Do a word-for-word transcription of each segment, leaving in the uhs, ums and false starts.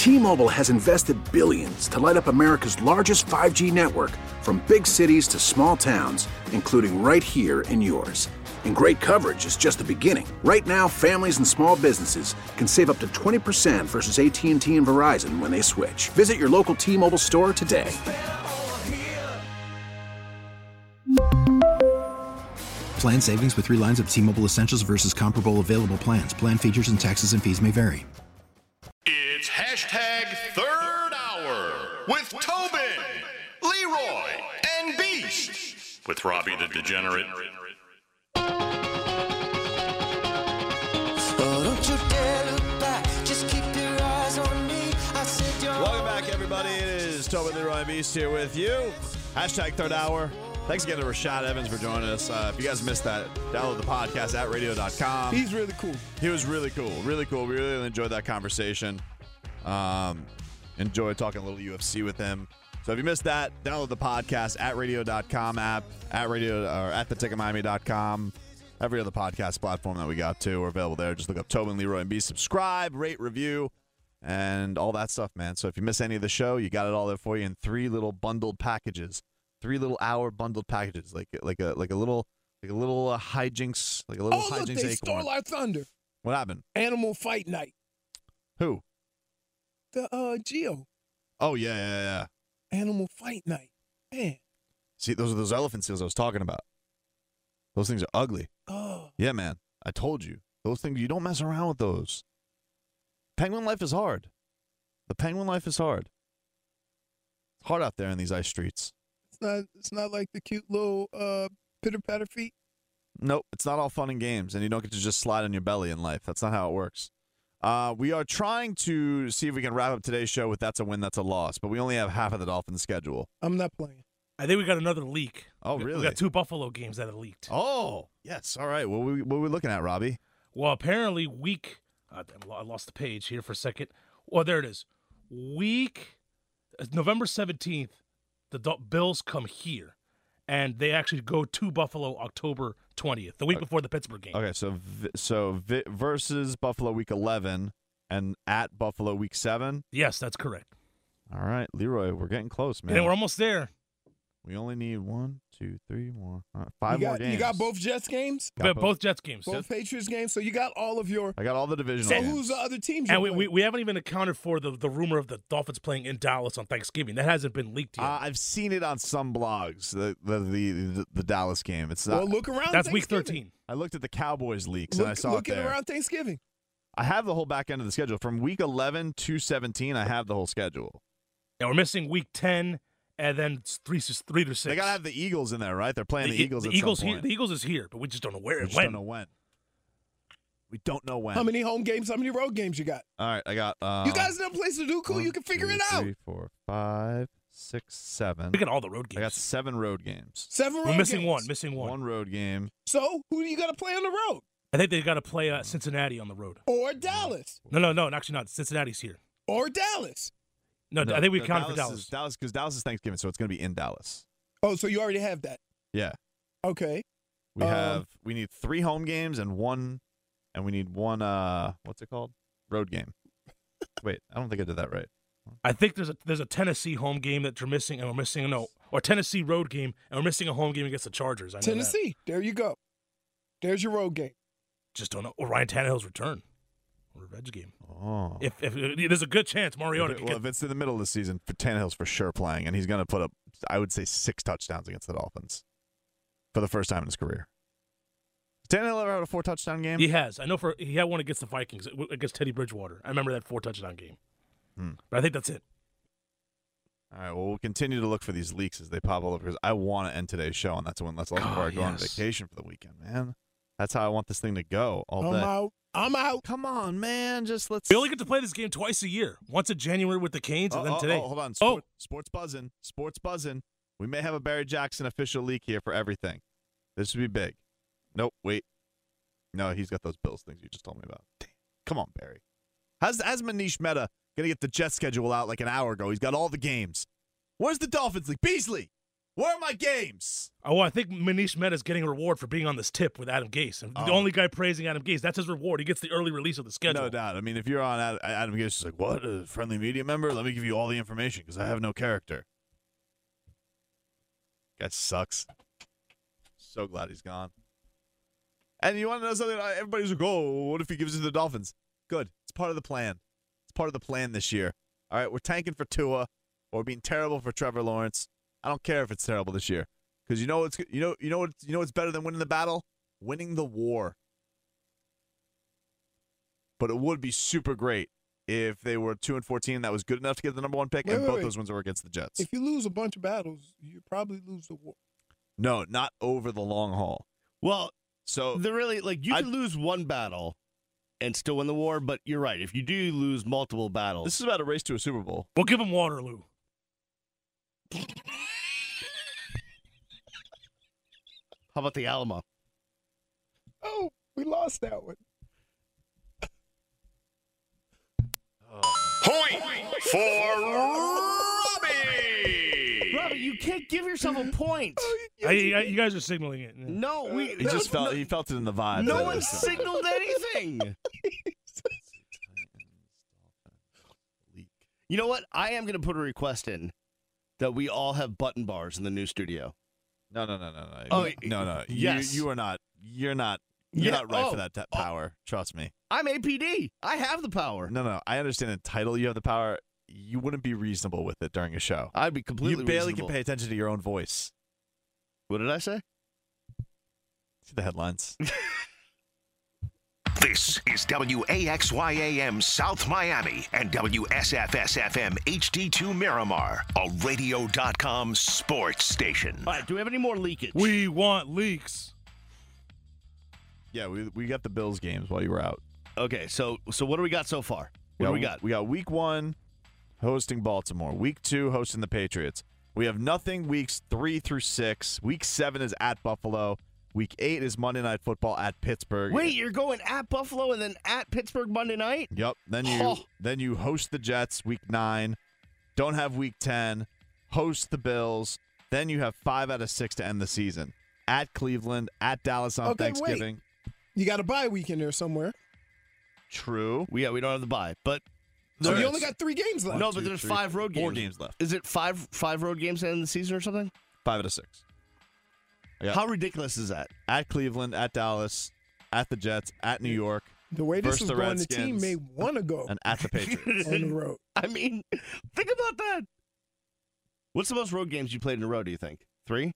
T-Mobile has invested billions to light up America's largest five G network, from big cities to small towns, including right here in yours. And great coverage is just the beginning. Right now, families and small businesses can save up to twenty percent versus A T and T and Verizon when they switch. Visit your local T-Mobile store today. Plan savings with three lines of T-Mobile Essentials versus comparable available plans. Plan features and taxes and fees may vary. It's hashtag third hour with Tobin, Leroy, and Beast. With Robbie the Degenerate. Welcome back, everybody. It is Tobin, Leroy, and Beast here with you. Hashtag third hour. Thanks again to Rashad Evans for joining us. Uh, if you guys missed that, download the podcast at radio dot com. He's really cool. He was really cool. Really cool. We really enjoyed that conversation. Um, enjoyed talking a little U F C with him. So if you missed that, download the podcast at radio dot com app, at radio or at the ticket miami dot com. Every other podcast platform that we got to, we're available there. Just look up Tobin, Leroy, and Beast. Subscribe, rate, review, and all that stuff, man. So if you miss any of the show, you got it all there for you in three little bundled packages. Three little hour bundled packages, like like a like a little like a little uh, hijinks, like a little oh, hijinks. Look, they acorn. stole our thunder. What happened? Animal Fight Night. Who? The uh Geo. Oh yeah, yeah, yeah. Animal Fight Night. Man. See, those are those elephant seals I was talking about. Those things are ugly. Oh. Yeah, man. I told you. Those things, you don't mess around with those. Penguin life is hard. The penguin life is hard. It's hard out there in these ice streets. It's not. It's not like the cute little uh, pitter patter feet. Nope, it's not all fun and games, and you don't get to just slide on your belly in life. That's not how it works. Uh, we are trying to see if we can wrap up today's show with "That's a Win, That's a Loss," but we only have half of the Dolphins' schedule. I'm not playing. I think we got another leak. Oh, we, really? We got two Buffalo games that have leaked. Oh, yes. All right. What were we, what were we looking at, Robbie? Well, apparently week. Uh, I lost the page here for a second. Well, there it is. Week November seventeenth. The Bills come here, and they actually go to Buffalo October twentieth, the week okay. before the Pittsburgh game. Okay, so so versus Buffalo week eleven and at Buffalo week seven? Yes, that's correct. All right, Leroy, we're getting close, man. And we're almost there. We only need one, two, three more. All right, five you got, more games. You got both Jets games? Got both, both Jets games. Both Patriots games. So you got all of your. I got all the divisional So games. who's the other teams? And we, we we haven't even accounted for the, the rumor of the Dolphins playing in Dallas on Thanksgiving. That hasn't been leaked yet. Uh, I've seen it on some blogs. The the the, the, the Dallas game. It's not. Well, look around. That's week thirteen. I looked at the Cowboys leaks look, and I saw look it there. around Thanksgiving. I have the whole back end of the schedule from week eleven to seventeen. I have the whole schedule. And we're missing week ten. And then three, three to six. They gotta have the Eagles in there, right? They're playing the, the Eagles. The at Eagles some here. point. The Eagles is here, but we just don't know where we and just when. Don't know when. We don't know when. How many home games? How many road games you got? All right, I got. Uh, you guys have a place to do cool. one, You can figure two, it out. Three, four, five, six, seven. We got all the road games. I got seven road games. Seven road We're missing games. one. Missing one. One road game. So who do you got to play on the road? I think they got to play uh, Cincinnati on the road. Or Dallas. No, no, no. Actually, not. Cincinnati's here. Or Dallas. No, no I think we no, counted Dallas for Dallas. Is, Dallas, because Dallas is Thanksgiving, so it's going to be in Dallas. Oh, so you already have that. Yeah. Okay. We Um, have. We need three home games and one, and we need one. Uh, what's it called? Road game. Wait, I don't think I did that right. I think there's a there's a Tennessee home game that you're missing, and we're missing no, or Tennessee road game, and we're missing a home game against the Chargers. I know Tennessee. That. There you go. There's your road game. Just don't know. Or Ryan Tannehill's return. Revenge game. Oh. If, if, if there's a good chance Mariota If it, could well, get, if it's in the middle of the season, Tannehill's for sure playing, and he's going to put up, I would say, six touchdowns against the Dolphins for the first time in his career. Has Tannehill ever had a four touchdown game? he has. I know for he had one against the Vikings against Teddy Bridgewater. I remember that four touchdown game. Hmm. But I think that's it. All right. Well, we'll continue to look for these leaks as they pop all over because I want to end today's show, and that's when let's before Oh, I go on yes. vacation for the weekend, man. That's how I want this thing to go all I'm day. out. I'm out. Come on, man. Just let's. We only get to play this game twice a year. Once in January with the Canes, and Oh, then oh, today. Oh, hold on. Oh. Sport, Sports buzzing. Sports buzzing. We may have a Barry Jackson official leak here for everything. This would be big. Nope. Wait. No, he's got those Bills things you just told me about. Damn. Come on, Barry. How's, how's Manish Mehta going to get the Jet schedule out like an hour ago? He's got all the games. Where's the Dolphins league? Beasley. Where are my games? Oh, I think Manish Mehta is getting a reward for being on this tip with Adam Gase. And Oh. the only guy praising Adam Gase, that's his reward. He gets the early release of the schedule. No doubt. I mean, if you're on Ad- Adam Gase, is like, what, a friendly media member? Let me give you all the information because I have no character. That sucks. So glad he's gone. And you want to know something? Everybody's like, oh, what if he gives it to the Dolphins? Good. It's part of the plan. It's part of the plan this year. All right, we're tanking for Tua, or we're being terrible for Trevor Lawrence. I don't care if it's terrible this year, because you know it's you know you know what you know what's better than winning the battle, winning the war. But it would be super great if they were two and fourteen. That was good enough to get the number one pick, Wait, and wait, both wait. those wins were against the Jets. If you lose a bunch of battles, you probably lose the war. No, not over the long haul. Well, So they're really like you I- can lose one battle and still win the war, but you're right. If you do lose multiple battles, this is about a race to a Super Bowl. We'll give him Waterloo. how about the Alamo? Oh, we lost that one. Point for Robbie. Robbie, you can't give yourself a point. I, I, you guys are signaling it. No, we He just no, felt he felt it in the vibe. No that one it was- signaled anything. You know what? I am going to put a request in that we all have button bars in the new studio. No, no, no, no, no. Oh, no, no. yes. You, you are not. You're not. You're Yeah, not right oh, for that t- oh. power. Trust me. I'm A P D. I have the power. No, no. I understand the title. You have the power. You wouldn't be reasonable with it during a show. I'd be completely You barely reasonable. can pay attention to your own voice. What did I say? See the headlines. This is W A X Y A M South Miami and W S F S F M H D two Miramar, a radio dot com sports station. All right, do we have any more leakage? We want leaks. Yeah, we we got the Bills games while you were out. Okay, so so what do we got so far? What do we got? We got week one hosting Baltimore. Week two hosting the Patriots. We have nothing weeks three through six. Week seven is at Buffalo. Week eight is Monday Night Football at Pittsburgh. Wait, you're going at Buffalo and then at Pittsburgh Monday night? Yep. Then you Oh. then you host the Jets week nine. Don't have week ten. Host the Bills. Then you have five out of six to end the season. At Cleveland, at Dallas on Okay, wait. Thanksgiving. You got a bye week in there somewhere. True. We, yeah, we don't have the bye, but So There you is. only got three games left. no, two, but there's three, five road games. Four games left. Is it five five road games to end the season or something? Five out of six. Yeah. How ridiculous is that? At Cleveland, at Dallas, at the Jets, at New York, The way this versus is the going, the team Redskins. may want to go and at the Patriots. on the road. I mean, think about that. What's the most road games you played in a row, do you think? Three?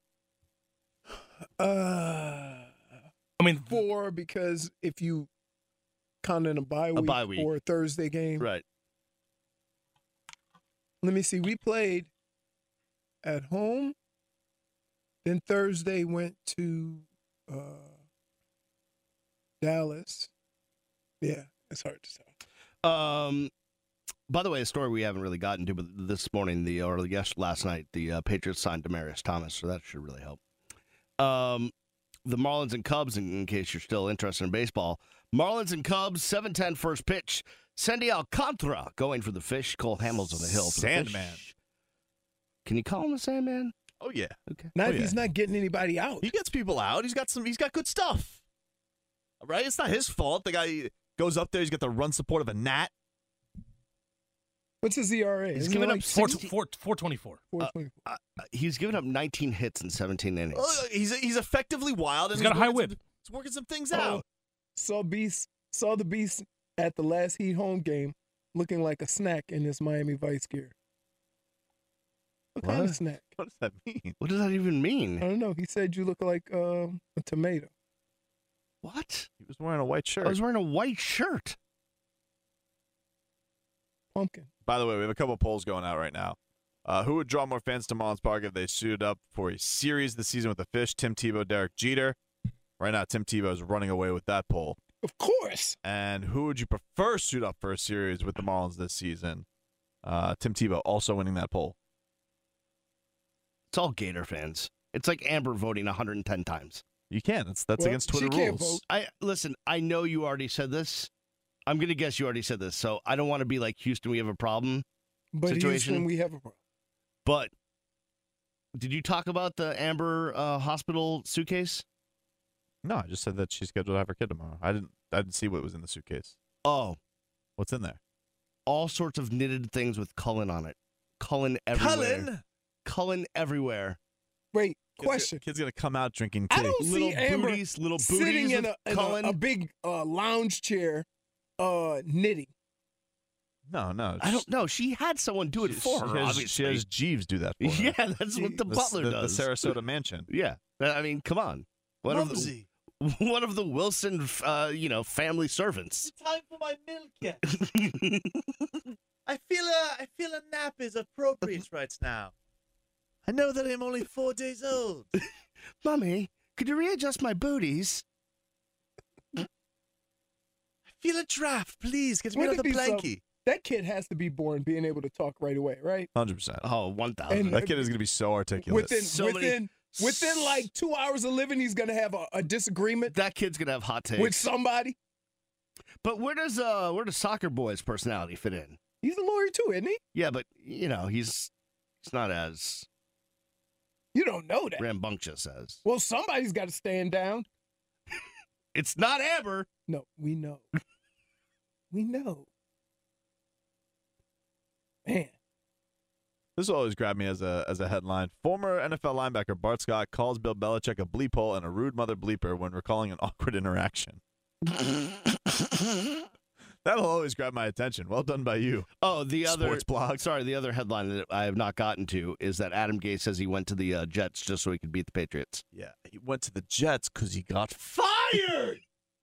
Uh, I mean, four, because if you count in a bye week, bye week. or a Thursday game. Right. Let me see. We played at home. Then Thursday went to uh, Dallas. Yeah, it's hard to tell. Um, by the way, a story we haven't really gotten to, but this morning, the or yes, last night, the uh, Patriots signed Demaryius Thomas, so that should really help. Um, the Marlins and Cubs, in, in case you're still interested in baseball, Marlins and Cubs, seven ten first pitch. Sandy Alcantara going for the fish. Cole Hamels on the hill. For the Sandman. fish. Can you call him the Sandman? Oh yeah. Okay. Not Oh, if yeah. he's not getting anybody out. He gets people out. He's got some. He's got good stuff. Right? It's not his fault. The guy goes up there. He's got the run support of a gnat. What's his E R A? He's Isn't given it up like four, sixty four, four twenty-four. four twenty-four? Uh, he's given up nineteen hits in seventeen innings. Oh, he's he's effectively wild. And He's got a high working whip. Some, he's working some things Oh, out. saw Beast saw the Beast at the last Heat home game, looking like a snack in his Miami Vice gear. What, kind What? of snack? What does that mean? What does that even I mean? don't know. He said you look like um, a tomato. What? He was wearing a white shirt. I was wearing a white shirt. Pumpkin. By the way, we have a couple polls going out right now. Uh, who would draw more fans to Marlins Park if they suited up for a series this season with the Fish? Tim Tebow, Derek Jeter. Right now, Tim Tebow is running away with that poll. Of course. And who would you prefer suit up for a series with the Marlins this season? Uh, Tim Tebow also winning that poll. It's all Gator fans. It's like Amber voting one hundred ten times. You can. That's that's Well, against she Twitter can't rules. vote. I listen. I know you already said this. I'm gonna guess you already said this. So I don't want to be like Houston. We have a problem. But Situation. Houston, we have a problem. But Did you talk about the Amber uh, hospital suitcase? No, I just said that she's scheduled to have her kid tomorrow. I didn't. I didn't see what was in the suitcase. Oh, What's in there? all sorts of knitted things with Cullen on it. Cullen everywhere. Cullen? Cullen everywhere. Wait, Kid's question. Gonna, kid's gonna come out drinking I tea. don't Little see Amber booties, little sitting booties in, with a, in Cullen. a, a big uh, lounge chair, uh, knitting. No, no. I don't know. She had someone do it she, for she her, has, obviously. She has Jeeves do that for her. Yeah, that's what the, butler the, does. The Sarasota mansion. Yeah. I mean, come on. One of the, one of the Wilson, uh, you know, family servants. Time for my milk yet. I feel a I feel a nap is appropriate right now. I know that I'm only four days old. Mommy, could you readjust my booties? I feel a draft, please. Get me Wouldn't another it be some- blankie. That kid has to be born being able to talk right away, right? one hundred percent. Oh, one thousand. And- That kid is gonna be so articulate. Within So many- within within like two hours of living, he's gonna have a, a disagreement That kid's gonna have hot takes. with somebody. But where does uh where does Soccer Boy's personality fit in? He's a lawyer too, isn't he? Yeah, but you know he's he's not as You don't know that. rambunctious as. Well, somebody's got to stand down. It's not Amber. No, we know. we know. Man, This will always grab me as a as a headline. Former N F L linebacker Bart Scott calls Bill Belichick a bleep hole and a rude mother bleeper when recalling an awkward interaction. That'll always grab my attention. Well done by you. Oh, the other Sports blog. Sorry, the other headline that I have not gotten to is that Adam Gase says he went to the uh, Jets just so he could beat the Patriots. Yeah, he went to the Jets because he got Fired!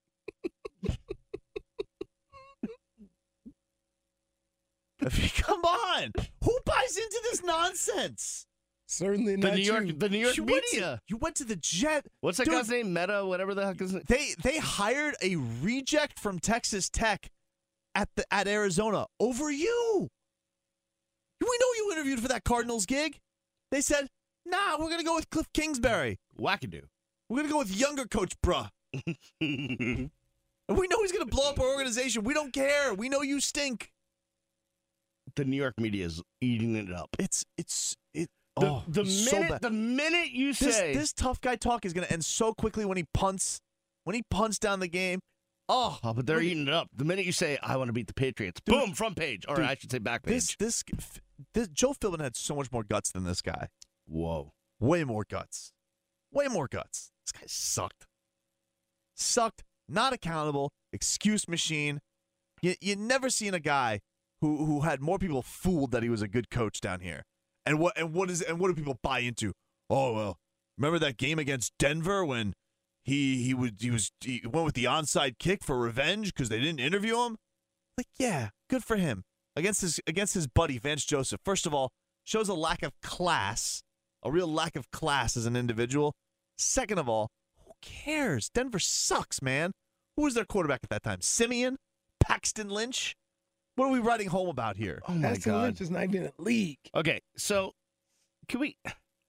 Come on, who buys into this nonsense? certainly The not New York, you. the New York You went, media. to, you went to the Jet. What's that Dude, guy's name? Meta, whatever the heck is it? They they hired a reject from Texas Tech at the at Arizona over you. We know you interviewed for that Cardinals gig. They said, "Nah, we're gonna go with Cliff Kingsbury. Wackadoo. We're gonna go with younger coach, bruh." And we know he's gonna blow up our organization. We don't care. We know you stink. The New York media is eating it up. It's it's it. The, oh, the so minute bad. the minute you This, say this tough guy talk is gonna end so quickly when he punts. When he punts down the game. Oh, Oh, but they're look at- eating it up. The minute you say, I want to beat the Patriots, Dude, boom, front page. Or dude, I should say back page. This, this this Joe Philbin had so much more guts than this guy. Whoa. Way more guts. Way more guts. This guy sucked. Sucked. Not accountable. Excuse machine. You you never seen a guy who who had more people fooled that he was a good coach down here. And what and what is and what do people buy into? Oh well, remember that game against Denver when he he would he was he went with the onside kick for revenge because they didn't interview him? Like, yeah, good for him. Against his against his buddy Vance Joseph. First of all, shows a lack of class, a real lack of class as an individual. Second of all, who cares? Denver sucks, man. Who was their quarterback at that time? Simeon? Paxton Lynch? What are we writing home about here? Oh, my Paxton God. Lynch is not even in the league. Okay, so can we.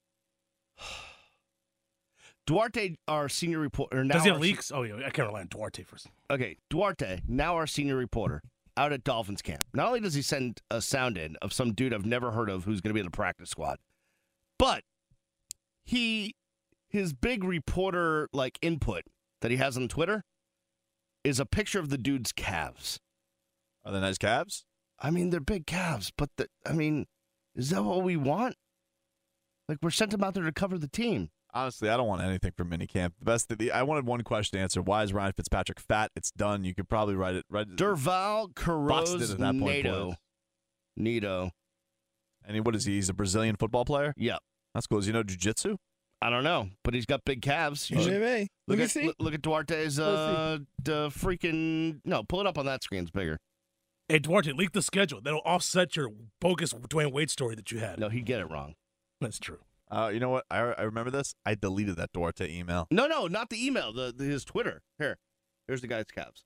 Duarte, our senior reporter. Now Does he have our- leaks? Oh, yeah, I can't rely on Duarte first. Okay, Duarte, now our senior reporter, out at Dolphins camp. Not only does he send a sound in of some dude I've never heard of who's going to be in the practice squad, but he, his big reporter like input that he has on Twitter is a picture of the dude's calves. Are they nice calves? I mean, they're big calves, but the, I mean, is that what we want? Like, we're sent him out there to cover the team. Honestly, I don't want anything from minicamp. The best, the, I wanted one question to answer. Why is Ryan Fitzpatrick fat? It's done. You could probably write it. Write it. Durval Boxed it Caroz at that point, Nato. boys. Nito. And he, what is he? He's a Brazilian football player? Yep. That's cool. Does he know jiu-jitsu? I don't know, but he's got big calves. You M should- M A. Look Let me at see. look, look at Duarte's uh, the freaking no. Pull it up on that screen. It's bigger. Hey, Duarte, leak the schedule. That'll offset your bogus Dwayne Wade story that you had. No, he'd get it wrong. That's true. Uh, you know what? I, I remember this. I deleted that Duarte email. No, no, not the email. The, the his Twitter. Here, here's the guy's calves.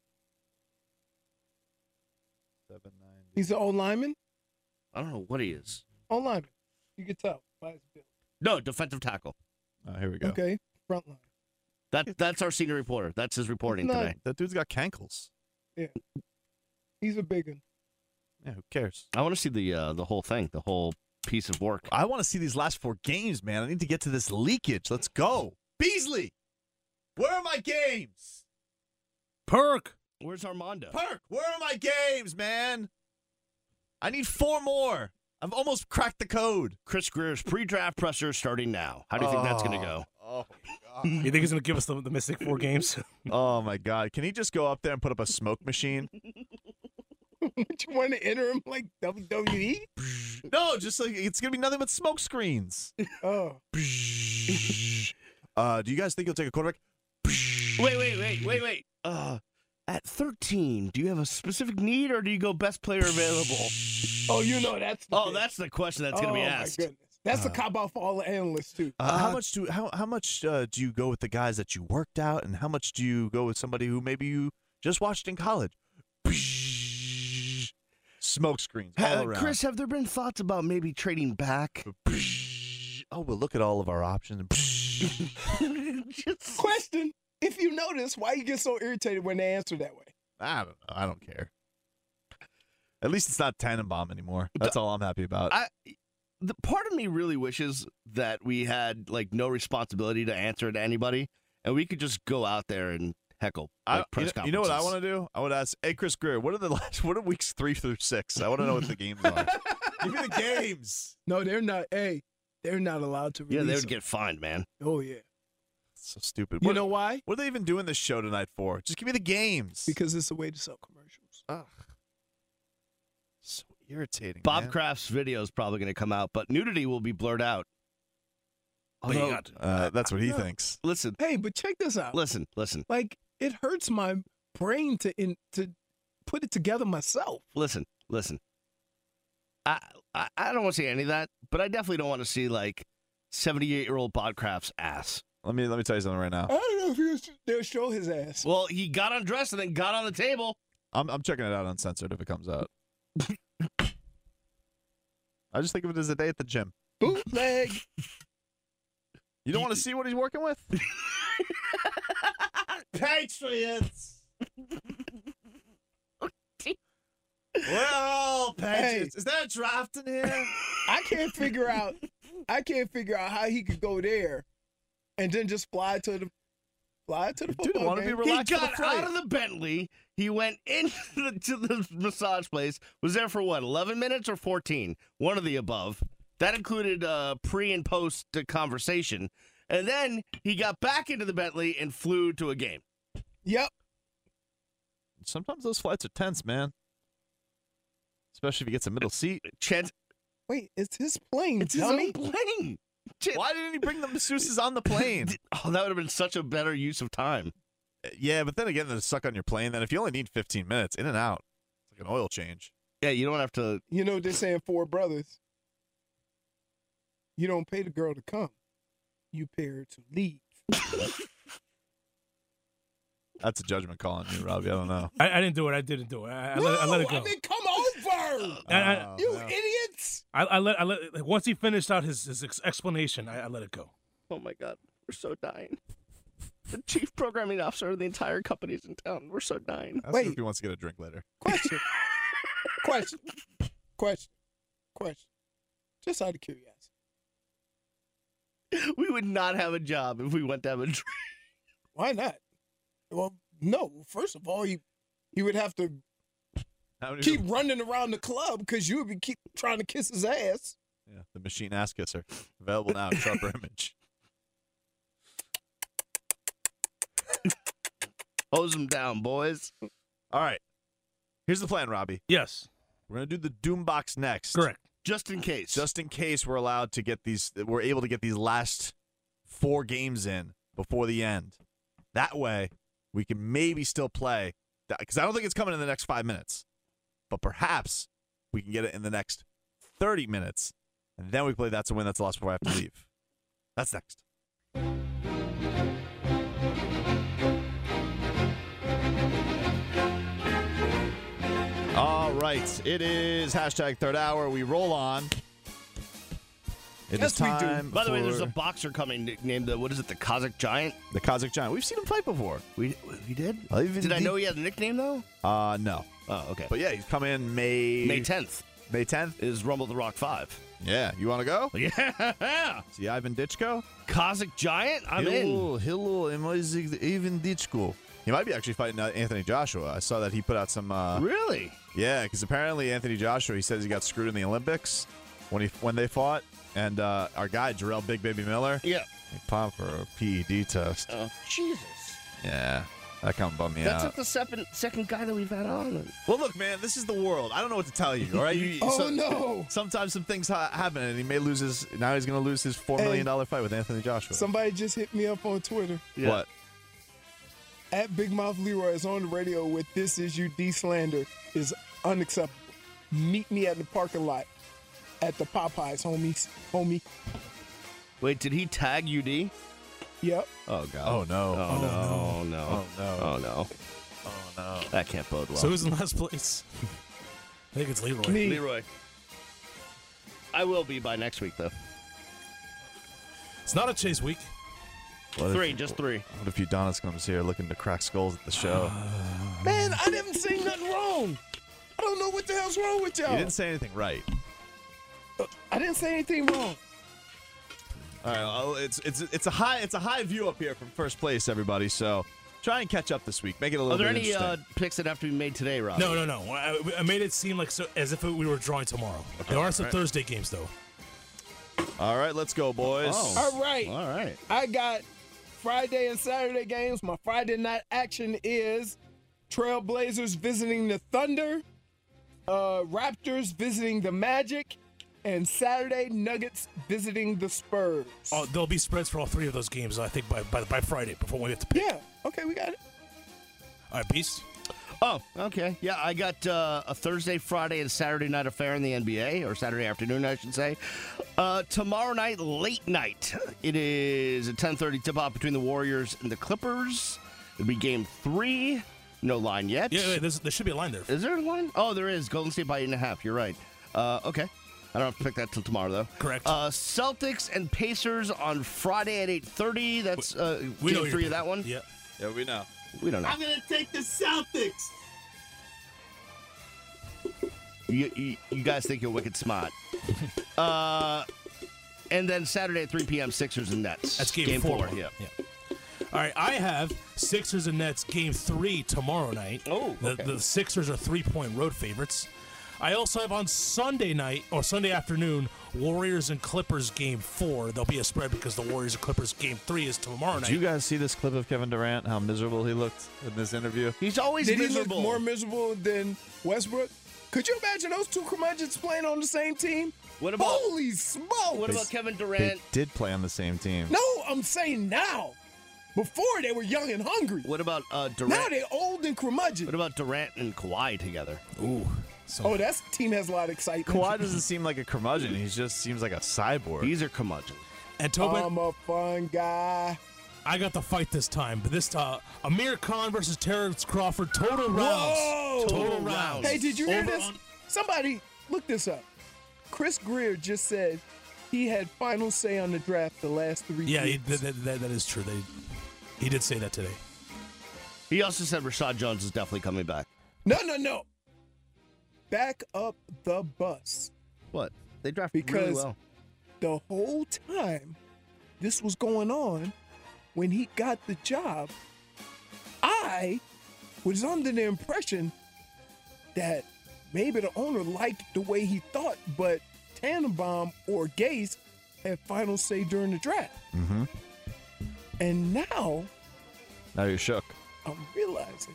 He's an old lineman. I don't know what he is. Old lineman. You can tell by his build. No, defensive tackle. Oh, here we go. Okay, front line. That that's our senior reporter. That's his reporting It's not- today. That dude's got cankles. He's a big one. Yeah, who cares? I want to see the uh, the whole thing, the whole piece of work. I want to see these last four games, man. I need to get to this leakage. Let's go. Beasley, where are my games? Perk. Where's Armando? Perk, where are my games, man? I need four more. I've almost cracked the code. Chris Greer's pre-draft presser starting now. How do you think that's going to go? Oh, my God. You think he's going to give us the, the Mystic Four games? Oh, my God. Can he just go up there and put up a smoke machine? Would you want to enter him like W W E? No, just like it's going to be nothing but smoke screens. Oh. uh, do you guys think he'll take a quarterback? Wait, wait, wait, wait, wait. Uh, at thirteen, do you have a specific need, or do you go best player available? Oh, you know that's the Oh, thing. that's the question that's going to be Oh, asked. my goodness. That's the cop out for all the analysts, too. Uh, how much do how how much uh, do you go with the guys that you worked out, and how much do you go with somebody who maybe you just watched in college? Smoke screens all Uh, around. Chris, have there been thoughts about maybe trading back? Oh, we'll look at all of our options. Just- Question, if you notice, why you get so irritated when they answer that way? I don't know. I don't care. At least it's not Tannenbaum anymore. That's all I'm happy about. I, the part of me really wishes that we had like no responsibility to answer to anybody, and we could just go out there and heckle. I, Like press you, know, you know what I conferences. want to do? I would ask, hey, Chris Greer, what are the last? What are weeks three through six? I want to know what the games are. Give me the games. No, they're not. Hey, they're not allowed to release Yeah, they would them. get fined, man. Oh, yeah. So stupid. You What, know why? what are they even doing this show tonight for? Just give me the games. Because it's a way to sell commercials. Ugh. So irritating. Bob man. Kraft's video is probably going to come out, but nudity will be blurred out. But you Although- got- Uh, that's what he No. thinks. Listen, Hey, but check this out. listen, listen, Like, it hurts my brain to in, to put it together myself. listen, listen. I, I I don't want to see any of that, but I definitely don't want to see like seventy-eight-year-old Bob Kraft's ass. Let me let me tell you something right now. I don't know if he was, they'll show his ass. Well, he got undressed and then got on the table. I'm I'm checking it out uncensored if it comes out. I just think of it as a day at the gym. Bootleg. You don't want to see what he's working with? Patriots. We're all Patriots. Is there a draft in here? I can't figure out. I can't figure out how he could go there, and then just fly to the fly to the Dude, football wanna be game. re- He Relax for the got flight. out of the Bentley. He went into the, to the massage place. Was there for what, eleven minutes or fourteen? One of the above. That included uh, pre and post uh, conversation. And then he got back into the Bentley and flew to a game. Yep. Sometimes those flights are tense, man. Especially if he gets a middle seat. Chance, Wait, it's his plane, it's his dummy. own plane. Ch- Why didn't he bring the masseuses on the plane? Oh, that would have been such a better use of time. Yeah, but then again, they're stuck on your plane. Then if you only need fifteen minutes, in and out. It's like an oil change. Yeah, you don't have to. You know what they're saying, four brothers. You don't pay the girl to come. You pay her to leave. That's a judgment call on you, Robbie. I don't know. I, I didn't do it. I didn't do it. I, I, let, I let it No, go. I mean, come over. I- I- Oh, you no. idiots. I, I let. I let. like, Once he finished out his, his ex- explanation, I, I let it go. Oh my God, we're so dying. The chief programming officer of the entire company's in town. We're so dying. Ask him if Wait. he wants to get a drink later. Question. Question. Question. Question. Just out of curiosity. We would not have a job if we went to have a drink. Why not? Well, no. First of all, he he would have to How many keep running around the club because you would be keep trying to kiss his ass. Yeah, the machine ass kisser. Available now at Sharper Image. Hose them down, boys. All right. Here's the plan, Robbie. Yes, We're going to do the Doom Box next. correct. Just in case. Just in case we're allowed to get these, we're able to get these last four games in before the end. That way, we can maybe still play. Because I don't think it's coming in the next five minutes. But perhaps we can get it in the next thirty minutes. And then we play That's a Win, That's a Loss before I have to leave. That's next. All right. It is hashtag third hour. We roll on. It Yes, is we do. time By the way, there's for a boxer coming named the, what is it, the Kazakh Giant? the Kazakh Giant. We've seen him fight before. We we did? Well, even Did I the- know he had a nickname, though? Uh, no. Oh, okay. But yeah, he's coming May May tenth. May tenth is Rumble the Rock five. Yeah, you want to go? Yeah. See Ivan Ditchko? Cossack Giant? I'm in. Hello, hello, amazing Ivan Ditchko. He might be actually fighting uh, Anthony Joshua. I saw that he put out some. Uh, really? Yeah, because apparently Anthony Joshua, he says he got screwed in the Olympics when he when they fought, and uh, our guy Jarrell Big Baby Miller. Yeah. He popped for a P E D test. Oh, Jesus. Yeah, that kind of bummed me That's out. like the second second guy that we've had on. Well, look, man, this is the world. I don't know what to tell you. All right. You, Oh, so- no. Sometimes some things ha- happen, and he may lose his. Now he's going to lose his four Hey. million dollar fight with Anthony Joshua. Somebody just hit me up on Twitter. Yeah. What? At Big Mouth Leroy is on the radio with "This Is You D slander" is unacceptable. Meet me at the parking lot at the Popeyes, homies. Homie. Wait, did he tag U D? Yep. Oh, God. Oh no. Oh, no. no. Oh no. Oh, no. Oh no. That can't bode well. So who's in last place? I think it's Leroy. Me. Leroy. I will be by next week, though. It's not a chase week. What if- Three, just three. What if Udonis comes here looking to crack skulls at the show? Man, I didn't say nothing wrong. I don't know what the hell's wrong with y'all. You didn't say anything right. I didn't say anything wrong. All right, well, it's it's it's a high it's a high view up here from first place, everybody. So try and catch up this week. Make it a little Are there bit any interesting. uh, picks that have to be made today, Rob? No, no, no. I, I made it seem like so, as if we were drawing tomorrow. There are some All right. Thursday games though. All right, let's go, boys. Oh. All right. All right. I got Friday and Saturday games. My Friday night action is Trailblazers visiting the Thunder, uh, Raptors visiting the Magic, and Saturday Nuggets visiting the Spurs. Oh, there'll be spreads for all three of those games. I think by by, by Friday before we have to pick. Yeah. Okay, we got it. All right, Beast. Oh, okay. Yeah, I got uh, a Thursday, Friday, and Saturday night affair in the N B A, or Saturday afternoon, I should say. Uh, tomorrow night, late night, it is a ten thirty tip-off between the Warriors and the Clippers. It'll be game three. No line yet. Yeah, wait, there's, there should be a line there. Is there a line? Oh, there is. Golden State by eight and a half. You're right. Uh, okay. I don't have to pick that till tomorrow, though. Correct. Uh, Celtics and Pacers on Friday at eight thirty. That's uh, We know game you're three of picking. that one. Yeah. Yeah, we know. We don't know. I'm gonna take the Celtics. You, you, you guys think you're wicked smart. uh, and then Saturday at three p.m., Sixers and Nets. That's game, four. Yeah. yeah. All right, I have Sixers and Nets game three tomorrow night. Oh, the, okay. the Sixers are three-point road favorites. I also have on Sunday night or Sunday afternoon Warriors and Clippers game four. There'll be a spread because the Warriors and Clippers game three is tomorrow Did night. you guys see this clip of Kevin Durant? How miserable he looked in this interview. He's always Did he miserable. look more miserable than Westbrook? Could you imagine those two curmudgeons playing on the same team? What about Holy smoke! what about Kevin They Durant? did play on the same team. No, I'm saying now. Before they were young and hungry. What about uh, Now Durant? they're old and curmudgeon. What about Durant and Kawhi together? Ooh. So, Oh, that team has a lot of excitement. Kawhi doesn't seem like a curmudgeon. He just seems like a cyborg. These are curmudgeon. and Tobin, I'm a fun guy. I got the fight this time, but this uh, Amir Khan versus Terrence Crawford, total rounds. Whoa! Total Total rounds. rounds. Hey, did you hear Over this? on- Somebody look this up. Chris Greer just said he had final say on the draft the last three Yeah, he, years. that, that, that, that is true. They, he did say that today. He also said Rashad Jones is definitely coming back. No, no, no. Back up the bus. What? They drafted really Because well. the whole time this was going on, when he got the job, I was under the impression that maybe the owner liked the way he thought, but Tannenbaum or Gase had final say during the draft. Mm-hmm. And now Now you're shook. I'm realizing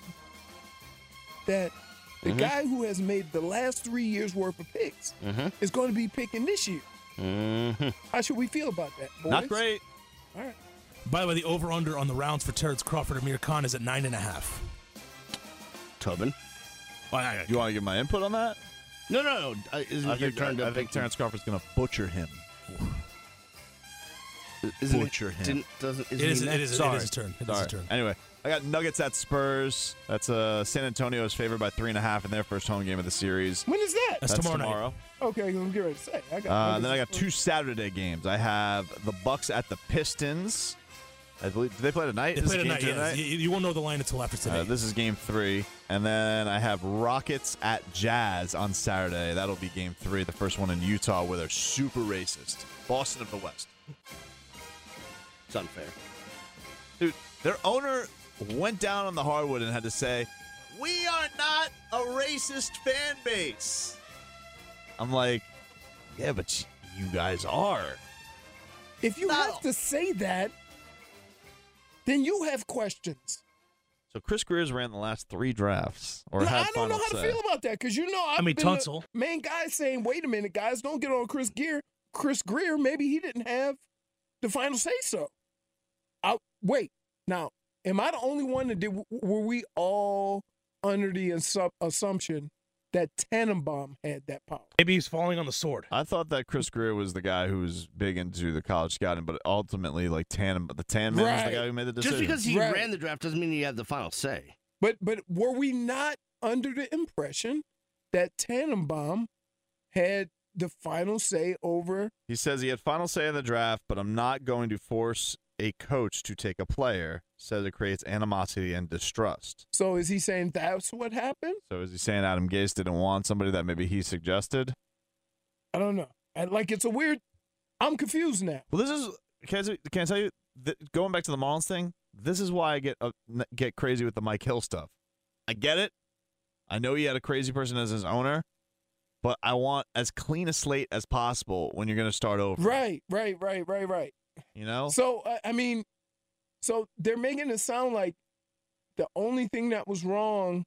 that the Mm-hmm. guy who has made the last three years worth of picks Mhm. is going to be picking this year. Mm-hmm. How should we feel about that, boys? Not great. All right. By the way, the over-under on the rounds for Terrence Crawford Amir Khan is at nine and a half. Tobin? Oh, yeah, yeah. You want to give my input on that? No, no, no. Uh, isn't I it your think, turn I, to I think pick? Terrence Crawford's going to butcher him. Isn't butcher it, him. Didn't, doesn't, It isn't is, he it, next? is, it Sorry. is his turn. It is Sorry. his turn. Anyway, I got Nuggets at Spurs. That's uh, San Antonio is favored by three and a half in their first home game of the series. When is that? That's, tomorrow, night. Okay, I'm getting ready to say. I got Uh, then I got two Saturday games. I have the Bucks at the Pistons. I believe. Did they play tonight? They This play is game tonight, two yes. tonight? You, you won't know the line until after today. Uh, this is game three. And then I have Rockets at Jazz on Saturday. That'll be game three, the first one in Utah where they're super racist. Boston of the West. It's unfair. Dude, their owner went down on the hardwood and had to say, "We are not a racist fan base." I'm like, yeah, but you guys are. If you No. have to say that, then you have questions. So Chris Greer's ran the last three drafts, or No, had I don't final know how say. to feel about that because you know I've I mean, been Tunsil. the main guy saying, "Wait a minute, guys, don't get on Chris Greer." Chris Greer, maybe he didn't have the final say so. I, wait, now, am I the only one that did? Were we all under the assu- assumption that Tannenbaum had that power? Maybe he's falling on the sword. I thought that Chris Greer was the guy who was big into the college scouting, but ultimately, like Tan, the Tan Man was Right. the guy who made the decision. Just because he Right. ran the draft doesn't mean he had the final say. But but were we not under the impression that Tannenbaum had the final say over? He says he had final say in the draft, but I'm not going to force a coach to take a player. Says it creates animosity and distrust. So is he saying that's what happened? So is he saying Adam Gase didn't want somebody that maybe he suggested? I don't know. And like it's a weird. I'm confused now. Well, this is can I, tell- can I tell you th- going back to the Marlins thing. This is why I get uh, n- get crazy with the Mike Hill stuff. I get it. I know he had a crazy person as his owner, but I want as clean a slate as possible when you're going to start over. Right, right, right, right, right. You know. So I- I mean, so they're making it sound like the only thing that was wrong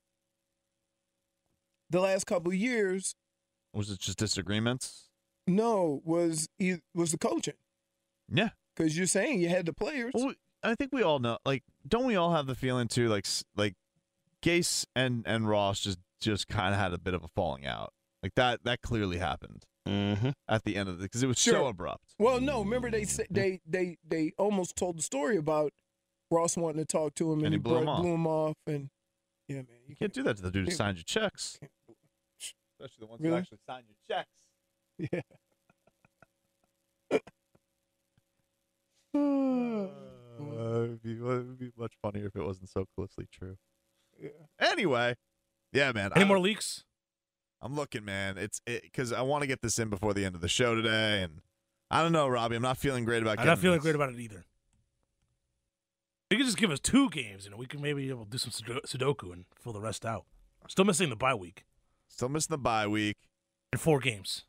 the last couple of years, Was it just disagreements? no, was e- was the coaching. Yeah. Because you're saying you had the players. Well, I think we all know. Like, don't we all have the feeling too? Like, s- like Gase and and Ross just just kind of had a bit of a falling out. Like that that clearly happened Mm-hmm. at the end of it because it was Sure. so abrupt. Well, no, remember they sa- they they they almost told the story about Ross wanting to talk to him, and, And he blew him bro- off. blew him off, and yeah, man, You can't do that to the dude who can't- signed your checks, can't do especially the ones Really? who actually signed your checks. it. Uh, it'd, be, it would be much funnier if it wasn't so closely true. Yeah. Anyway, yeah, man. Any I- more leaks? I'm looking, man. It's because I want to get this in before the end of the show today, and I don't know, Robbie. I'm not feeling great about. I'm not getting feeling this. great about it either. You could just give us two games, and we can maybe able to do some Sudo- Sudoku and fill the rest out. Still missing the bye week Still missing the bye week. and four games.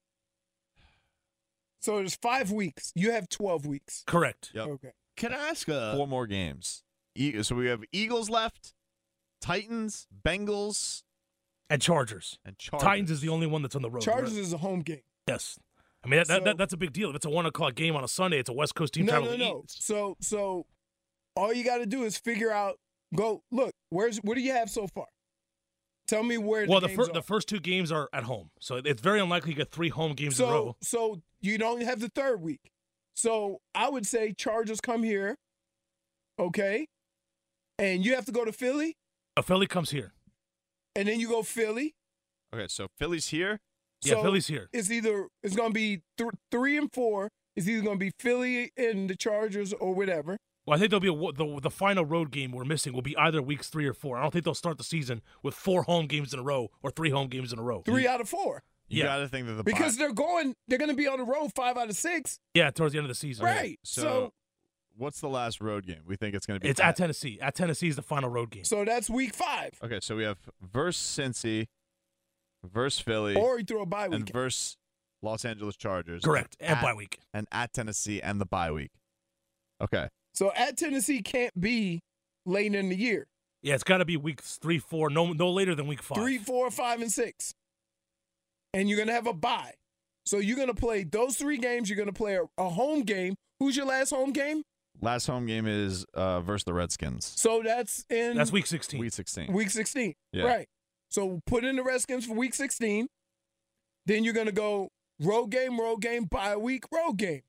So there's five weeks. You have twelve weeks. Correct. Yep. Okay. Can I ask a Four more games. E- so we have Eagles left, Titans, Bengals, And Chargers. and Chargers. Titans is the only one that's on the road. Chargers is a home game. Yes. I mean, that, that, So- that, that's a big deal. If it's a one o'clock game on a Sunday, it's a West Coast team No, traveling no, no. east. So so all you got to do is figure out. Go look. Where's what do you have so far? Tell me where. Well, the the, games fir- are. the first two games are at home, so it's very unlikely you get three home games in a So row. so you don't have the third week. So I would say Chargers come here, okay, and you have to go to Philly, A Philly comes here. and then you go Philly. Okay, so Philly's here. Yeah, So Philly's here. It's either it's going to be th- three and four. It's either going to be Philly and the Chargers or whatever. Well, I think there'll be a, wo- the the final road game we're missing will be either weeks three or four. I don't think they'll start the season with four home games in a row or three home games in a row. Three out of four. You Yeah. got to think that the Because bye- they're going, they're going to be on the road five out of six. Yeah, towards the end of the season. Right. So, So, what's the last road game? We think it's going to be. It's at Tennessee. At Tennessee is the final road game. so that's week five. Okay, so we have versus Cincy, versus Philly, Or you throw a bye and week. versus Los Angeles Chargers. Correct. And at, bye week. and at Tennessee and the bye week. Okay. So at Tennessee can't be late in the year. Yeah, it's got to be weeks three, four, no no later than week five. Three, four, five, and six. And you're going to have a bye. So you're going to play those three games. You're going to play a, a home game. Who's your last home game? Last home game is uh, versus the Redskins. So that's in That's week sixteen. Week sixteen. week sixteen. Yeah. Right. So put in the Redskins for week sixteen. Then you're going to go road game, road game, bye week, road game.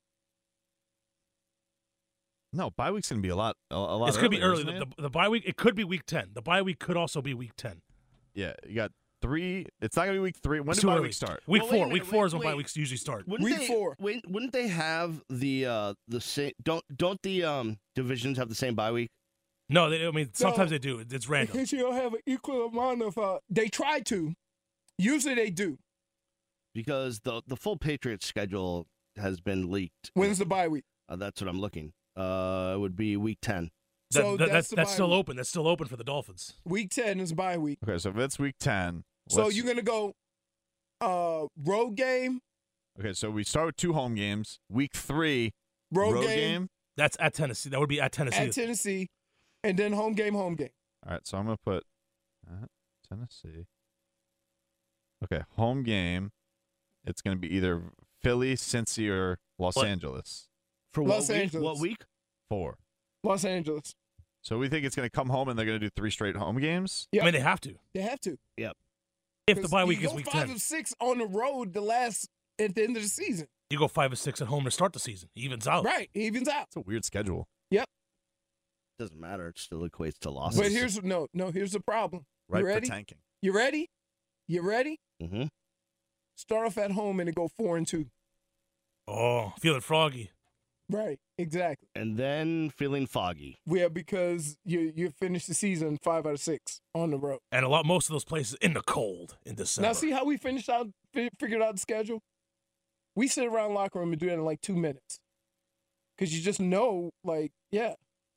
No, bye week's going to be a lot. A, a lot. It's going to be earlier, early. isn't The, it? the, the bye week, it could be week ten. The bye week could also be week ten. Yeah, you got three. It's not going to be week three. When It's do too bye early. weeks start? Week Well, wait a four. minute, Week wait, four is when wait. bye weeks usually start. Wouldn't Week they, four. Wait, wouldn't they have the uh, the same? Don't don't the um, divisions have the same bye week? No, they, I mean sometimes No. they do. It's In random. case you don't have an equal amount of, uh, they try to. Usually they do. Because the the full Patriots schedule has been leaked. When's the bye week? Uh, that's what I'm looking. Uh, it would be week ten. That- So that- that's that's the that's bye still week. open. That's still open for the Dolphins. Week ten is bye week. Okay, so if it's week ten. So let's- you're gonna go uh road game, Okay, so we start with two home games. Week three, road, game, That's at Tennessee. That would be at Tennessee. at Tennessee, and then home game, home game. All right, so I'm going to put uh, Tennessee. Okay, home game. It's going to be either Philly, Cincy, or Los What? Angeles. For Los what week? Angeles. What week? Four. Los Angeles. So we think it's going to come home and they're going to do three straight home games? Yeah. I mean, they have to. They have to. If the 'Cause bye you week is go week five ten, of six on the road the last at the end of the season. you go five or six at home to start the season. Evens out. Right, it evens out. It's a weird schedule. Doesn't matter. It still equates to losses. But here's no, no. Here's the problem. Right you for ready? tanking. You ready? You ready? hmm Start off at home and then go four and two. Oh, feeling froggy. Right, exactly. And then feeling foggy. Yeah, because you you finish the season five out of six on the road. And a lot, most of those places in the cold in December. Now, see how we finished out, fi- figured out the schedule? We sit around the locker room and do that in like two minutes. Because you just know, like, yeah.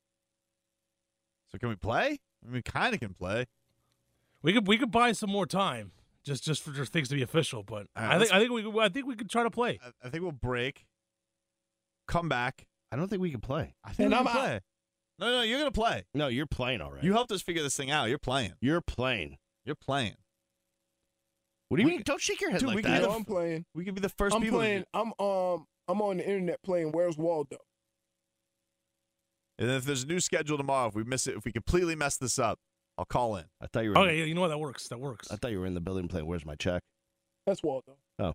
So can we play? I mean, we kind of can play. we could we could buy some more time just just for just things to be official. But All right, I let's- think I think we could- I think we could try to play. I, I think we'll break, come back. I don't think we can play. I think And we I'm can out. play. No, no, you're going to play. No, you're playing all right. You helped us figure this thing out. You're playing. You're playing. You're playing. What do you We- mean? Don't shake your head Dude, like we can that. get No, the- I'm playing. We could be the first I'm people. to playing. I'm um I'm on the internet playing Where's Waldo? And then if there's a new schedule tomorrow, if we miss it, if we completely mess this up, I'll call in. I thought you were. in- Okay, yeah, you know what? That works. That works. I thought you were in the building playing. Where's my check? That's Waldo. Oh.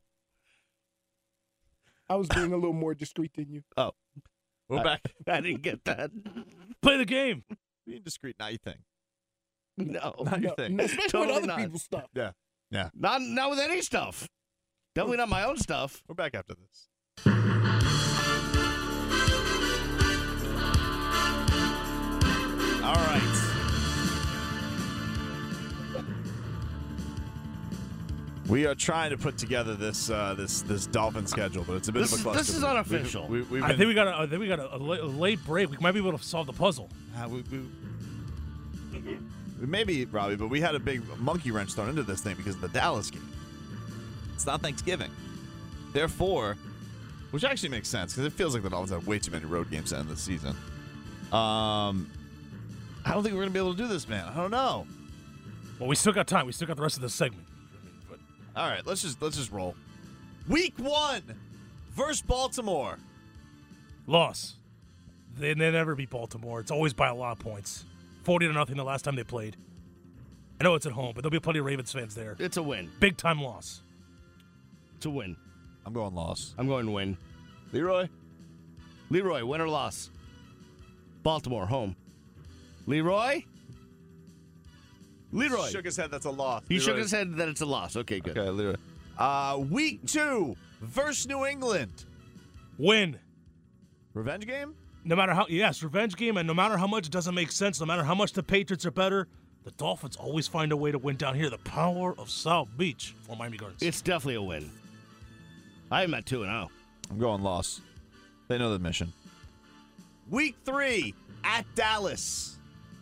I was being a little more discreet than you. We're I- back. I didn't get that. Play the game. Being discreet, not your thing. No, Not your No, thing. especially Totally with other not. people's stuff. not not with any stuff. Definitely not my own stuff. We're back after this. All right. We are trying to put together this uh, this this Dolphin schedule, but it's a bit This of a is- cluster. this is We- unofficial. We, we, we've I been- think we got a, I think we got a, a la- a late break. We might be able to solve the puzzle. Uh, we, we, maybe, Robbie, but we had a big monkey wrench thrown into this thing because of the Dallas game. It's not Thanksgiving. Therefore, which actually makes sense because it feels like the Dolphins have way too many road games to end the season. Um, I don't think we're going to be able to do this, man. I don't know. Well, we still got time. We still got the rest of this segment. But All right, let's just let's just roll. Week one versus Baltimore. loss. They, they never beat Baltimore. It's always by a lot of points. Forty to nothing the last time they played. I know it's at home, but there'll be plenty of Ravens fans there. It's a win. Big time loss. It's a win. I'm going loss. I'm going win. Leroy. Leroy, win or loss? Baltimore, home. Leroy? Leroy. Shook his head. That's a loss. He shook Leroy. his head that it's a loss. Okay, good. Okay, Leroy. Uh, week two versus New England. Win. Revenge game? No matter how, yes, revenge game, and no matter how much it doesn't make sense, no matter how much the Patriots are better, the Dolphins always find a way to win down here. The power of South Beach or Miami Gardens. It's definitely a win. I am at two and oh. I'm going loss. They know the mission. Week three at Dallas.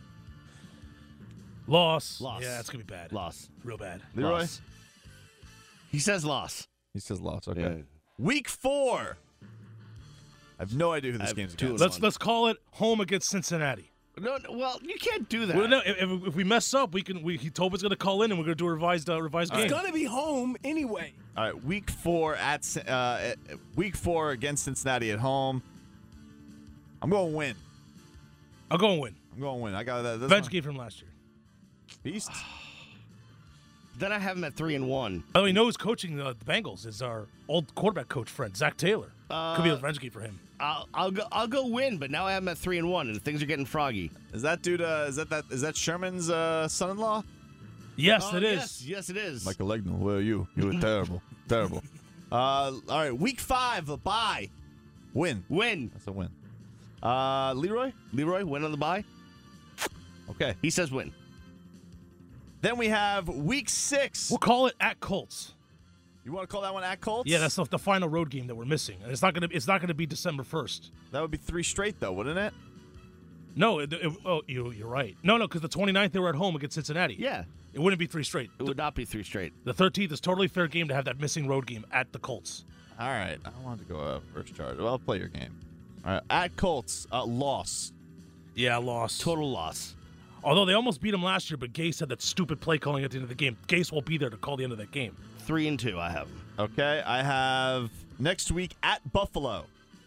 Loss. Loss. Yeah, it's going to be bad. Loss. Real bad. Leroy? Loss. He says loss. He says loss. Okay. Yeah. Week four. I have no idea who I this have game's two against. Let's let's call it home against Cincinnati. No, no, well, you can't do that. Well, no, if, if- if we mess up, we can. We he Toba's going to call in, and we're going to do a revised uh, revised game. It's gonna be home anyway. All right, week four at Cin- uh, at- week four against Cincinnati at home. I'm going win. I'll go and win. I'm going win. I got that. That's Revenge my- game from last year. Beast. Then I have him at three and one. By the way, you know who's coaching the, the Bengals is our old quarterback coach friend Zach Taylor. Could be a Uh, revenge game for him. I'll, I'll go. I'll go win. But now I have him at three and one, and things are getting froggy. Is that dude? Uh, is that that? Is that Sherman's uh, son-in-law? Yes, Oh, it is. Yes, yes, it is. Michael Legnell, where are you? You were terrible. Terrible. Uh, all right, week five, a bye. Win. Win. That's a win. Uh, Leroy? Leroy, win on the bye. Okay. He says win. Then we have week six. We'll call it at Colts. You want to call that one at Colts? Yeah, that's the, the final road game that we're missing, and it's not gonna it's not gonna be December first. That would be three straight, though, wouldn't it? No, it, it, oh, you you're right. No, no, because the twenty-ninth they were at home against Cincinnati. Yeah. It wouldn't be three straight. It would not be three straight. The thirteenth is totally fair game to have that missing road game at the Colts. All right. I wanted to go uh, first charge. Well, I'll play your game. All right. At Colts, uh, loss. Yeah, loss. Total loss. Although they almost beat him last year, but Gase had that stupid play calling at the end of the game. Gase won't be there to call the end of that game. Three and two, I have him. Okay. I have next week at Buffalo.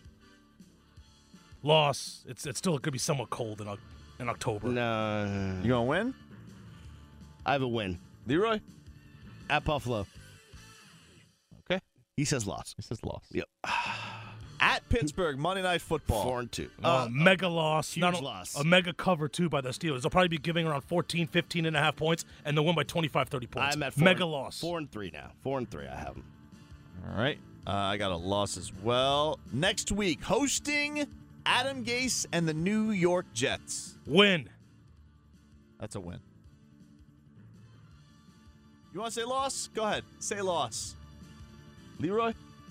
Loss. It's it's still going to be somewhat cold in, in October. No. You going to win? I have a win. Leroy? At Buffalo. Okay. He says loss. He says loss. Yep. At Pittsburgh, Monday Night Football. Four and two. Uh, mega loss. huge Not a, loss. A mega cover, too, by the Steelers. They'll probably be giving around fourteen, fifteen and a half points, and they'll win by twenty-five, thirty points. I'm at four mega and, loss. Four and three now. Four and three, I have him. All right. Uh, I got a loss as well. Next week, hosting Adam Gase and the New York Jets. Win. That's a win. You want to say loss? Go ahead. Say loss. Leroy?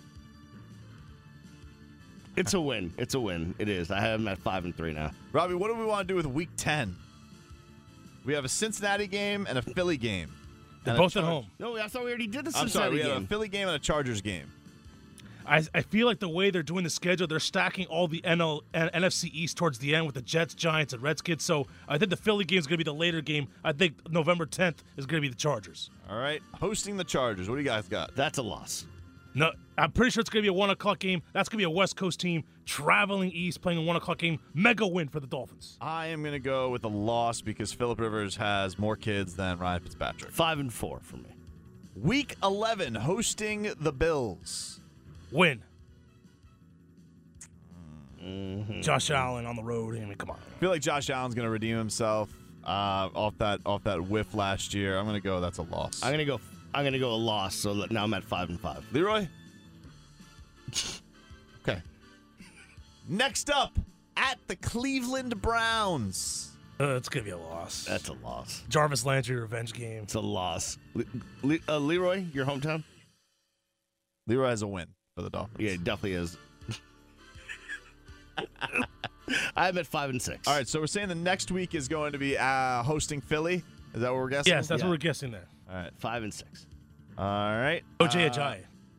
It's a win. It's a win. It is. I have him at five and three now. Robbie, what do we want to do with week ten? We have a Cincinnati game and a Philly game. They're And a both at Char- home. No, I thought we already did the I'm sorry, Cincinnati we have game. a Philly game and a Chargers game. I, I feel like the way they're doing the schedule, they're stacking all the N L, N F C East towards the end with the Jets, Giants, and Redskins. So I think the Philly game is going to be the later game. I think November tenth is going to be the Chargers. All right. Hosting the Chargers. What do you guys got? That's a loss. No, I'm pretty sure it's going to be a one o'clock game. That's going to be a West Coast team traveling east, playing a one o'clock game. Mega win for the Dolphins. I am going to go with a loss because Phillip Rivers has more kids than Ryan Fitzpatrick. Five and four for me. Week eleven, hosting the Bills. Win. Mm-hmm. Josh Allen on the road. I mean, come on. I feel like Josh Allen's going to redeem himself uh, off that off that whiff last year. I'm going to go. That's a loss. I'm gonna go. I'm gonna go a loss. So that now I'm at five and five. Leroy. Okay. Next up, at the Cleveland Browns. Uh, it's going to be a loss. That's a loss. Jarvis Landry revenge game. It's a loss. Le- Le- uh, Leroy, your hometown? Leroy has a win for the Dolphins. Yeah, it definitely is. I'm at five and six. All right, so we're saying the next week is going to be uh, hosting Philly. Is that what we're guessing? Yes, that's Yeah. what we're guessing there. All right. Five and six. All right. O J Uh, Ajayi.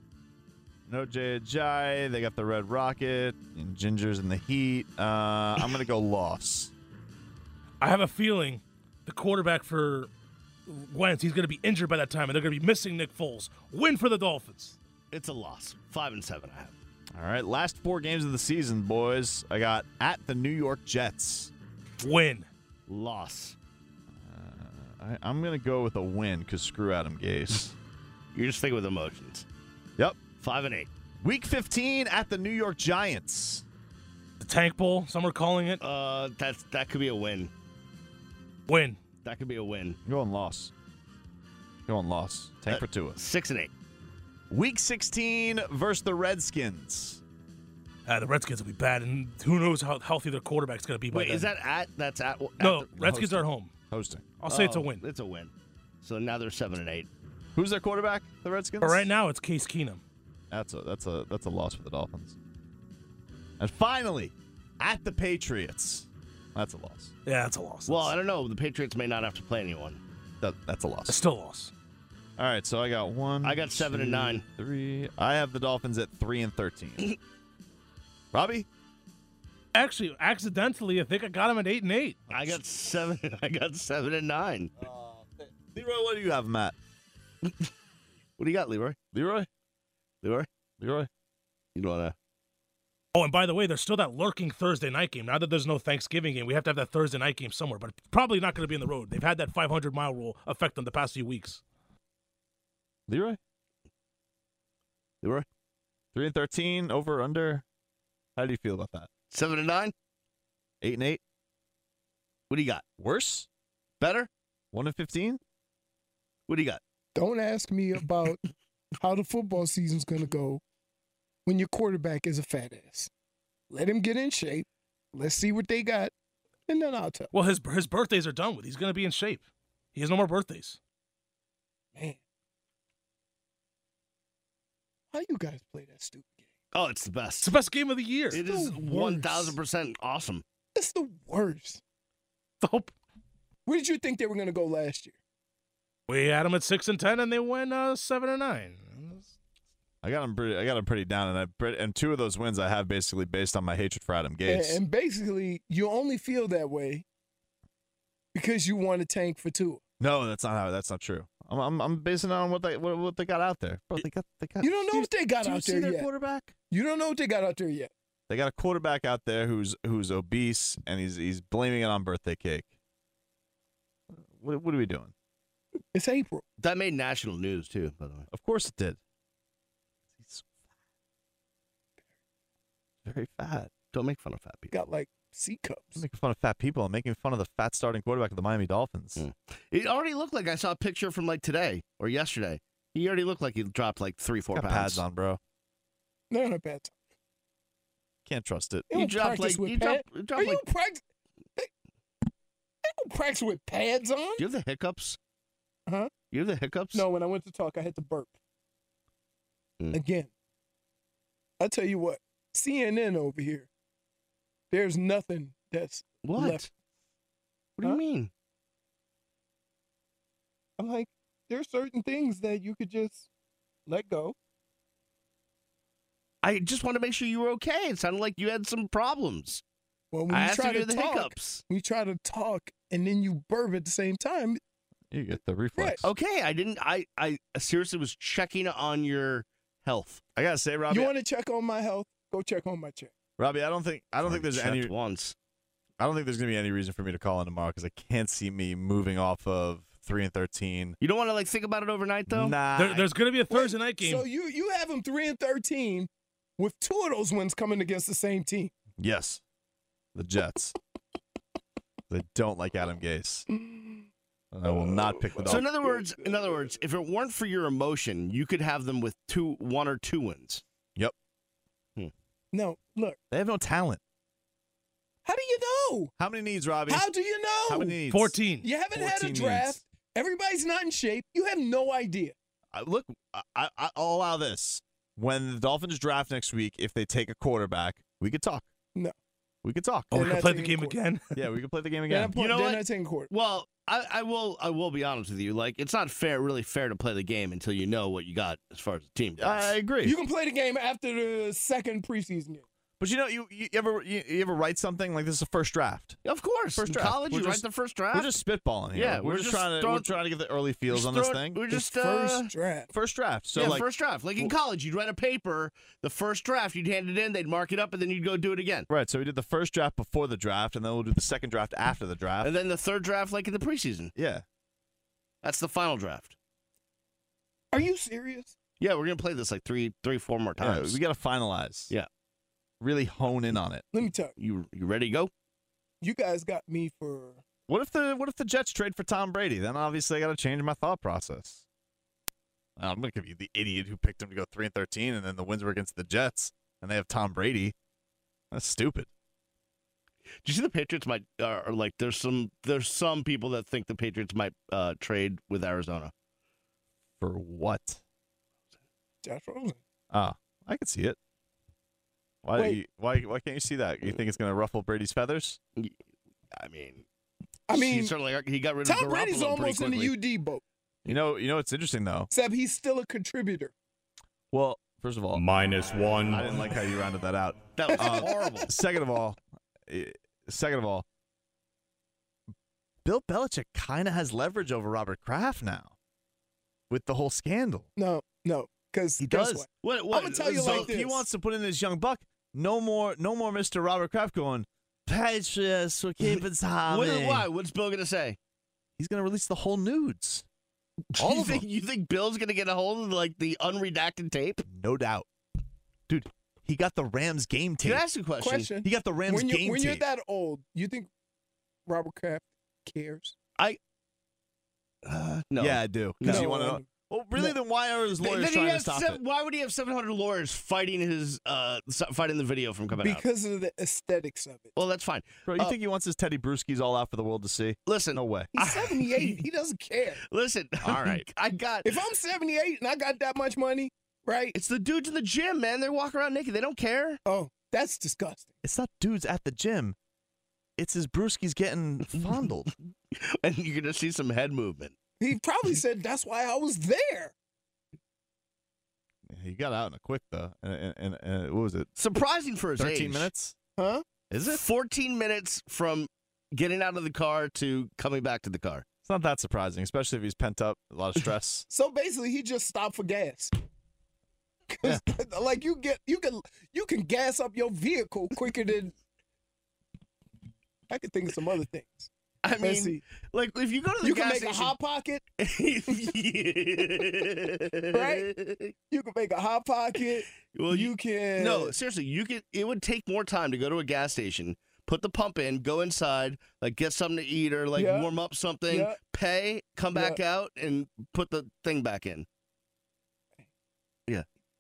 No Jay Ajayi. They got the Red Rocket and Gingers in the Heat. Uh, I'm going to go loss. I have a feeling the quarterback for Wentz, he's going to be injured by that time, and they're going to be missing Nick Foles. Win for the Dolphins. It's a loss. Five and seven. I have. All right, last four games of the season, boys. I got at the New York Jets. Win. Loss. I, I'm going to go with a win because screw Adam Gase. You're just thinking with emotions. Yep. Five and eight. Week fifteen at the New York Giants. The Tank Bowl, some are calling it. Uh, that's that could be a win. Win. That could be a win. I'm going loss. Going loss. Tank Uh, for Tua. Six and eight. Week sixteen versus the Redskins. Uh, the Redskins will be bad, and who knows how healthy their quarterback's going to be by Wait, then. is that at? That's at. at No, the- Redskins hosting. are at home. Hosting. I'll say it's a Oh, win. It's a win. So now they're seven and eight. Who's their quarterback? The Redskins. But right now, it's Case Keenum. That's a that's a that's a loss for the Dolphins. And finally, at the Patriots. That's a loss. Yeah, that's a loss. Well, I don't know. The Patriots may not have to play anyone. That that's a loss. It's still a loss. All right, so I got one. I got seven and two, nine. Three. I have the Dolphins at three and thirteen. Robbie, Actually, accidentally, I think I got him at eight and eight. I got seven. I got seven and nine. Leroy, what do you have, Matt? What do you got, Leroy? Leroy, Leroy, Leroy. you wanna? Oh, and by the way, there's still that lurking Thursday night game. Now that there's no Thanksgiving game, we have to have that Thursday night game somewhere, but it's probably not going to be on the road. They've had that five hundred mile rule affect them the past few weeks. Leroy, Leroy, three and thirteen. Over or under. How do you feel about that? seven and nine. Eight and eight. What do you got? Worse. Better? One and fifteen. What do you got? Don't ask me about how the football season's going to go when your quarterback is a fat ass. Let him get in shape. Let's see what they got, and then I'll tell. Well, his his birthdays are done with. He's going to be in shape. He has no more birthdays. Man. How you guys play that stupid game? Oh, it's the best. It's the best game of the year. It is one thousand percent awesome. It's the worst. Nope. Where did you think they were going to go last year? We had them at six and ten, and they went uh, seven and nine. I got them pretty. I got them pretty down, and I and two of those wins I have basically based on my hatred for Adam Gase. And, and basically, you only feel that way because you want to tank for Tua. No, that's not how. That's not true. I'm I'm, I'm basing it on what they what, what they got out there. Bro, they got they got. You don't know what they got do you out see there their yet. Quarterback. You don't know what they got out there yet. They got a quarterback out there who's who's obese and he's he's blaming it on birthday cake. What what are we doing? It's April. That made national news too, by the way. Of course it did. He's very fat. Don't make fun of fat people. Got like C cups. I'm making fun of fat people. I'm making fun of the fat starting quarterback of the Miami Dolphins. Mm. It already looked like I saw a picture from like today or yesterday. He already looked like he dropped like three, four Got pounds. pads on, bro. No, not bad. Can't trust it. They You don't dropped practice like with you pad- dropped, you dropped Are like. you practice? They, they don't practice with pads on. Do you have the hiccups? Huh? You have the hiccups? No, when I went to talk, I had to burp. Mm. Again. I tell you what, C N N over here, there's nothing that's What? left. What do Huh? you mean? I'm like, there's certain things that you could just let go. I just want to make sure you were okay. It sounded like you had some problems. Well, when I you asked try if you to had the talk, hiccups. when you try to talk and then you burp at the same time, You get the reflex. Okay, I didn't. I I seriously was checking on your health. I gotta say, Robbie. you want to check on my health? Go check on my check. Robbie, I don't think I don't I think there's checked any. once. I don't think there's gonna be any reason for me to call in tomorrow because I can't see me moving off of three and thirteen. You don't want to like think about it overnight though. Nah. There, there's going to be a Thursday Wait, night game. So you you have them three and thirteen, with two of those wins coming against the same team. Yes, the Jets. They don't like Adam Gase. I will not pick the So Dolphins. in other words, in other words, if it weren't for your emotion, you could have them with two, one or two wins. Yep. No, look. They have no talent. How do you know? How many needs, Robbie? How do you know? How many needs? fourteen. You haven't had a fourteen draft. needs. Everybody's not in shape. You have no idea. I, look, I, I, I'll allow this. When the Dolphins draft next week, if they take a quarterback, we could talk. No. We could talk. Oh, we They're can not play the taking game quarter. again. Yeah, we could play the game They're again. not, You know they're what? not taking quarter. Well, I, I will. I will be honest with you. Like, it's not fair, really fair, to play the game until you know what you got as far as the team goes. I agree. You can play the game after the second preseason game. But you know, you, you ever you, you ever write something like this is a first draft? Of course, First in draft. college, We're you just- write the first draft. We're just spitballing here. Yeah, we're, we're just, just trying to throwing- we're trying to get the early feels Just on this throw it- thing. We're just the uh, first draft. First draft. So yeah, like first draft. Like in college, you'd write a paper, the first draft, you'd hand it in, they'd mark it up, and then you'd go do it again. right. So we did the first draft before the draft, and then we'll do the second draft after the draft. And then the third draft, like in the preseason. yeah. That's the final draft. Are you serious? Yeah, we're gonna play this like three, three, four more Yeah, times. we got to finalize. Yeah. Really hone in on it. Let me tell you. you you ready to go? You guys got me for. What if the what if the Jets trade for Tom Brady? Then obviously I got to change my thought process. I'm going to give you the idiot who picked him to go three and thirteen, and then the wins were against the Jets, and they have Tom Brady. That's stupid. Do you see the Patriots might uh, or like there's some there's some people that think the Patriots might uh, trade with Arizona. For what? Josh Rosen. Ah, I could see it. Why? Wait. You, why? Why can't you see that? You think it's going to ruffle Brady's feathers? I mean, I mean, he certainly he got rid Tom of Brady's Garoppolo almost in pretty the quickly. U D boat, You know. You know. It's interesting though. except he's still a contributor. Well, first of all, Minus one. I didn't like how you rounded that out. That was Um, horrible. Second of all, eh, second of all, Bill Belichick kind of has leverage over Robert Kraft now, with the whole scandal. No, no, because He guess does. what? What, what, I'ma tell you So like if this. he wants to put in his young buck, no more, no more, Mister Robert Kraft going. Patriots will keep it what, why? What's Bill gonna say? He's going to release the whole nudes. you All of think them. you think Bill's gonna get a hold of like the unredacted tape? No doubt. Dude, he got the Rams game tape. Can I ask you a question? Question: He got the Rams When, you, game when you're tape. that old, you think Robert Kraft cares? I Uh, no. Yeah, I do. Because No. you want to know. Well, really, No. then why are his lawyers Then he trying to has stop seven, it? why would he have seven hundred lawyers fighting his uh s- fighting the video from coming out? Because of the aesthetics of it. Well, that's fine. Bro, you Uh, think he wants his Teddy Brewskis all out for the world to see? Listen, No way. He's seventy-eight. He doesn't care. listen. All right. I got. If I'm seventy-eight and I got that much money, right? It's the dudes in the gym, man. They walk around naked. They don't care. Oh, that's disgusting. It's not dudes at the gym. It's his Brewskis getting fondled. And you're gonna see some head movement. He probably said that's why I was there. He got out in a quick, though. And, and, and, and what was it? Surprising for his thirteen age. minutes? Huh? Is it? fourteen minutes from getting out of the car to coming back to the car. It's not that surprising, especially if he's pent up, a lot of stress. So basically, he just stopped for gas. 'Cause, like you get, you can, you can gas up your vehicle quicker than. I could think of some other things. I Let's mean, see. like if you go to the You can gas make station, a hot pocket, right? you can make a hot pocket. Well, you can. No, seriously, you could. It would take more time to go to a gas station, put the pump in, go inside, like get something to eat or like Yeah. warm up something, Yeah. pay, come back out, and put the thing back in. Yeah.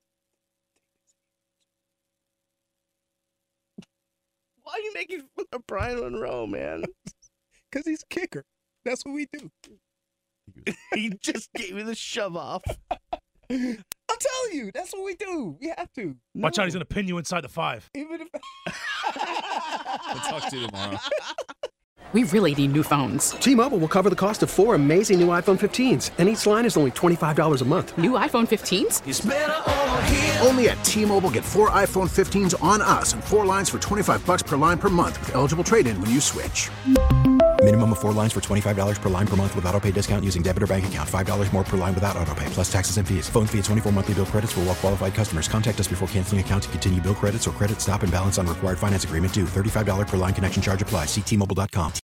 Why are you making fun of Brian Monroe, man? Because he's a kicker. That's what we do. He just gave me the shove off. I'm telling you, that's what we do. We have to. Watch out, he's going to pin you inside the five. Even if. I'll talk to you tomorrow. We really need new phones. T-Mobile will cover the cost of four amazing new iPhone fifteens, and each line is only twenty-five dollars a month. New iPhone fifteens? It's better over here. Only at T-Mobile, get four iPhone fifteens on us and four lines for twenty-five bucks per line per month with eligible trade-in when you switch. Minimum of four lines for twenty-five dollars per line per month with autopay discount using debit or bank account. five dollars more per line without autopay, plus taxes and fees. Phone fee at twenty-four monthly bill credits for well-qualified customers. Contact us before canceling account to continue bill credits or credit stop and balance on required finance agreement due. thirty-five dollars per line connection charge applies. See T Mobile dot com.